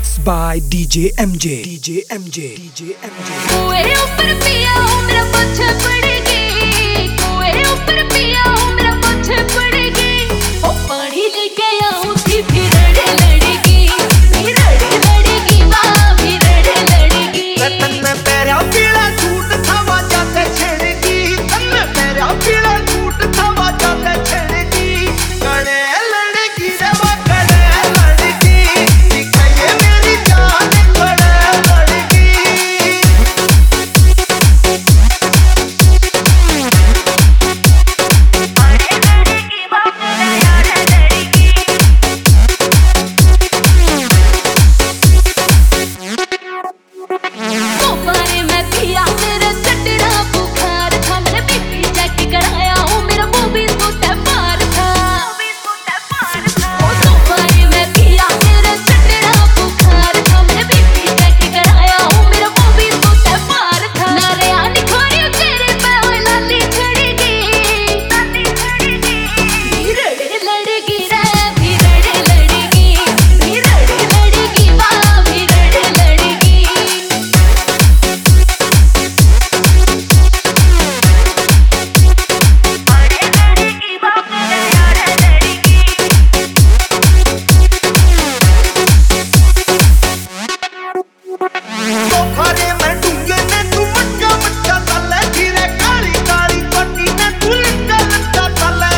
Mixed by DJ MJ. DJ MJ. DJ MJ. कुएं ऊपर पिया हो मेरा पीछे पड़ेगी, कुएं ऊपर पिया हो मेरा पीछे पड़ेगी, ओ पानी लेके आऊंगी फिर लड़ेगी, फिर लड़ेगी माँ फिर लड़ेगी। तन में पैरा पीला सूट थावा जाते छेड़ेगी, तन में पैरा पीला सूट थावा जाते छेड़ेगी, कड़े लड़ेगी रे वो कड़े लड़ेगी, दिखाइए मेरी जान कड़े लड़ेगी। दोबारे मैं पिया मेरा चटरा बुखार था, मैंने बीपी चेक कराया हूँ मेरा मूवी सूट पार था। दोबारे मैं पिया मेरा चटरा बुखार था, मैंने बीपी चेक कराया हूँ मेरा मूवी सूट पार था। नारे आनी खोरी तेरे पे ओए लाली छड़ेगी, फिर लड़ेगी रे फिर लड़ेगी, फिर लड़ेगी माँ फिर लड़ेगी। तो खरे में डूंगे ने तू मटका मटका तले धीरे काली काली पट्टी ने तू लिट्टा लिट्टा तले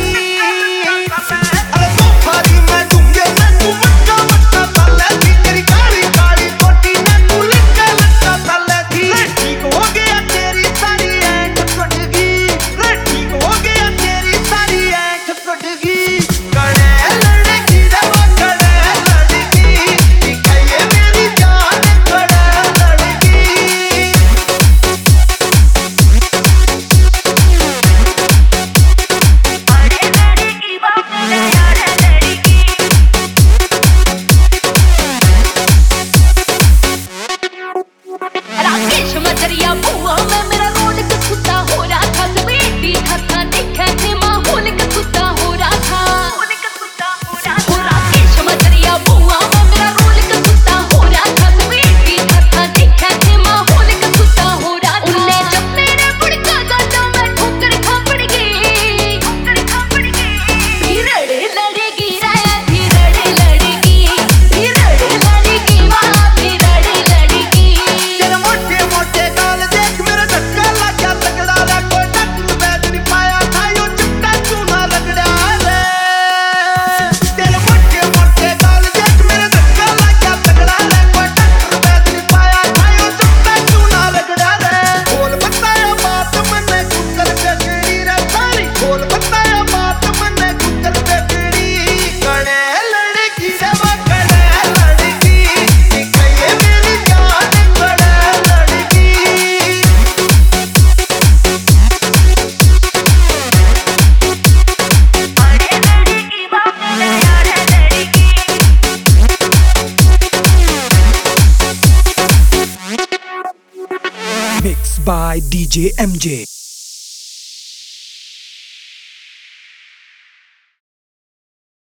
अरे तो खरी में डूंगे ने तू मटका मटका तले तेरी काली काली पट्टी ने तू लिट्टा लिट्टा तले ठीक हो गया तेरी सारी ऐंठ फटगी, ठीक हो गया तेरी सारी ऐंठ फटगी, कड़े लड़ेगी रे वो कड़े लड़ेगी, दिखाइए मेरी जान कड़े लड़ेगी। राकेश मचरिया बुआ में मेरा रोड का कुत्ता हो रहा था, जब एटी था देखे थे माहौल का कुत्ता हो रहा था। राकेश मचरिया बुआ में मेरा रोड का कुत्ता हो रहा था, जब एटी था देखे थे माहौल का कुत्ता हो रहा था। उन्हें जब मेरे बुड़का गाता मैं ठोकर खा पड़ गई, फिर लड़ेगी रे फिर लड़ेगी, फिर लड़ेगी माँ फिर लड़ेगी। तेरे मोटे मोटे गाल देख मेरा धक्का लगा तगड़ा रे, कोई डॉक्टर वैद नहीं पाया था यो चिट्टा चूना रगड़ा रे। तेरे मोटे मोटे गाल देख मेरा धक्का लगा तगड़ा रे, कोई डॉक्टर वैद नहीं पाया था यो चिट्टा चूना रगड़ा रे। बोल बताया बात मैंने कुकर पे गिरी रे सारी, बोल बताया बात मैंने कुकर पे गिरी, कड़े लड़ेगी रे वो कड़े लड़ेगी, दिखाइए मेरी जान कड़े लड़ेगी। Mixed by DJ MJ.